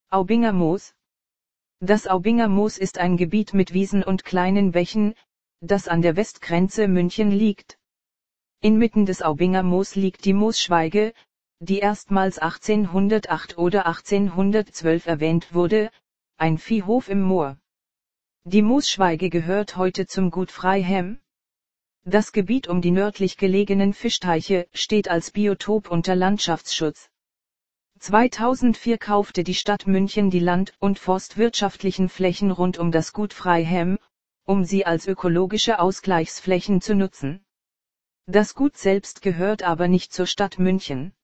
Aubinger Moos. Das Aubinger Moos ist ein Gebiet mit Wiesen und kleinen Bächen, das an der Westgrenze München liegt. Inmitten des Aubinger Moos liegt die Moosschwaige, die erstmals 1808 oder 1812 erwähnt wurde, ein Viehhof im Moor. Die Moosschwaige gehört heute zum Gut Freihem. Das Gebiet um die nördlich gelegenen Fischteiche steht als Biotop unter Landschaftsschutz. 2004 kaufte die Stadt München die land- und forstwirtschaftlichen Flächen rund um das Gut Freihem, um sie als ökologische Ausgleichsflächen zu nutzen. Das Gut selbst gehört aber nicht zur Stadt München.